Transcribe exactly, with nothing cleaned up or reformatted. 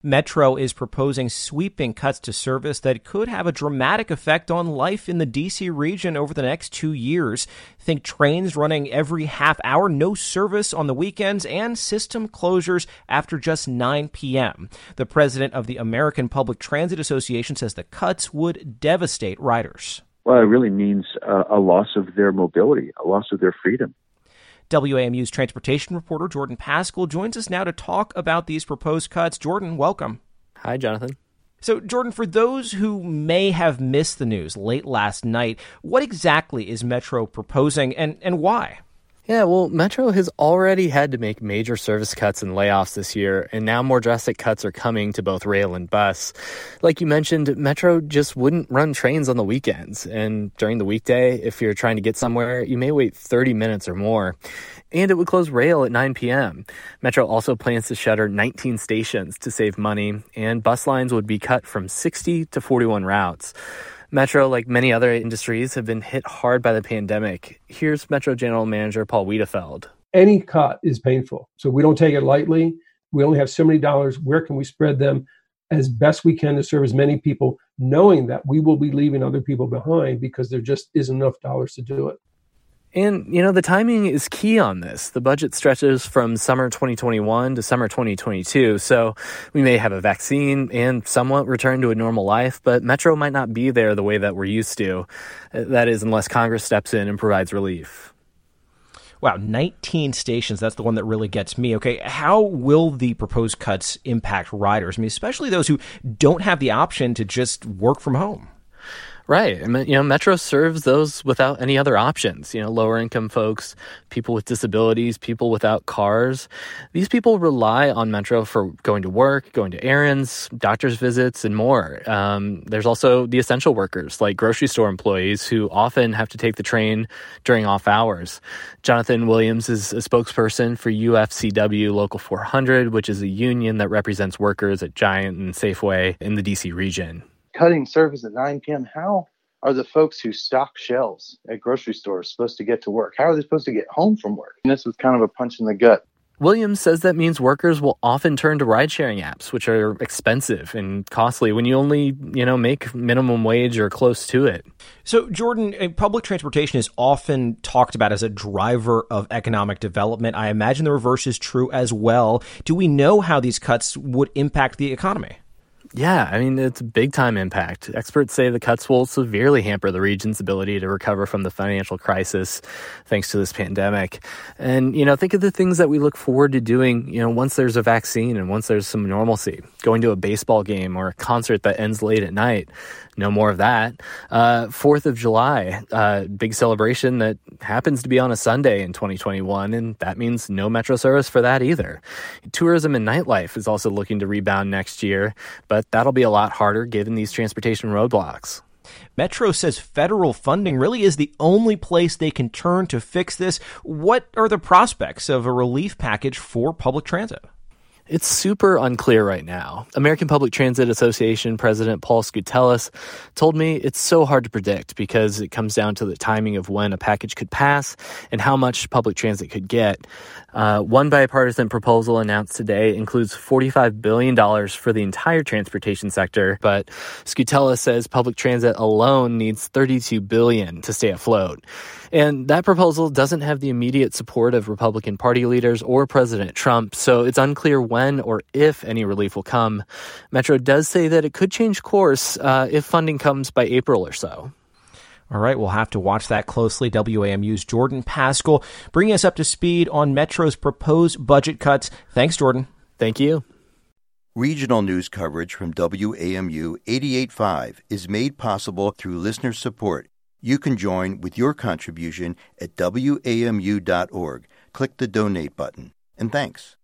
Metro is proposing sweeping cuts to service that could have a dramatic effect on life in the D C region over the next two years. Think trains running every half hour, no service on the weekends, and system closures after just nine p.m. The president of the American Public Transit Association says the cuts would devastate riders. Well, it really means uh, a loss of their mobility, a loss of their freedom. W A M U's transportation reporter Jordan Paschal joins us now to talk about these proposed cuts. Jordan, welcome. Hi, Jonathan. So, Jordan, for those who may have missed the news late last night, what exactly is Metro proposing and, and why? Yeah, well, Metro has already had to make major service cuts and layoffs this year, and now more drastic cuts are coming to both rail and bus. Like you mentioned, Metro just wouldn't run trains on the weekends, and during the weekday, if you're trying to get somewhere, you may wait thirty minutes or more. And it would close rail at nine p.m. Metro also plans to shutter nineteen stations to save money, and bus lines would be cut from sixty to forty-one routes. Metro, like many other industries, have been hit hard by the pandemic. Here's Metro General Manager Paul Wiedefeld. Any cut is painful, so we don't take it lightly. We only have so many dollars. Where can we spread them as best we can to serve as many people, knowing that we will be leaving other people behind because there just isn't enough dollars to do it? And, you know, the timing is key on this. The budget stretches from summer twenty twenty-one to summer twenty twenty-two, so we may have a vaccine and somewhat return to a normal life, but Metro might not be there the way that we're used to. That is, unless Congress steps in and provides relief. Wow, nineteen stations, that's the one that really gets me. Okay, how will the proposed cuts impact riders? I mean, especially those who don't have the option to just work from home. Right. I mean, you know, Metro serves those without any other options. You know, lower income folks, people with disabilities, people without cars. These people rely on Metro for going to work, going to errands, doctor's visits, and more. Um, there's also the essential workers, like grocery store employees, who often have to take the train during off hours. Jonathan Williams is a spokesperson for U F C W Local four hundred, which is a union that represents workers at Giant and Safeway in the D C region. Cutting service at nine p.m., how are the folks who stock shelves at grocery stores supposed to get to work? How are they supposed to get home from work? And this was kind of a punch in the gut. Williams says that means workers will often turn to ride-sharing apps, which are expensive and costly when you only, you know, make minimum wage or close to it. So, Jordan, public transportation is often talked about as a driver of economic development. I imagine the reverse is true as well. Do we know how these cuts would impact the economy? Yeah, I mean, it's a big-time impact. Experts say the cuts will severely hamper the region's ability to recover from the financial crisis thanks to this pandemic. And, you know, think of the things that we look forward to doing, you know, once there's a vaccine and once there's some normalcy. Going to a baseball game or a concert that ends late at night. No more of that. Uh, Fourth of July, uh, big celebration that happens to be on a Sunday in twenty twenty-one, and that means no Metro service for that either. Tourism and nightlife is also looking to rebound next year, but that'll be a lot harder given these transportation roadblocks. Metro says federal funding really is the only place they can turn to fix this. What are the prospects of a relief package for public transit? It's super unclear right now. American Public Transit Association President Paul Skoutelas told me it's so hard to predict because it comes down to the timing of when a package could pass and how much public transit could get. Uh, one bipartisan proposal announced today includes forty-five billion dollars for the entire transportation sector, but Skoutelas says public transit alone needs thirty-two billion dollars to stay afloat. And that proposal doesn't have the immediate support of Republican Party leaders or President Trump, so it's unclear when or if any relief will come. Metro does say that it could change course uh, if funding comes by April or so. All right, we'll have to watch that closely. W A M U's Jordan Paschal bringing us up to speed on Metro's proposed budget cuts. Thanks, Jordan. Thank you. Regional news coverage from W A M U eighty-eight point five is made possible through listener support. You can join with your contribution at W A M U dot org. Click the donate button. And thanks.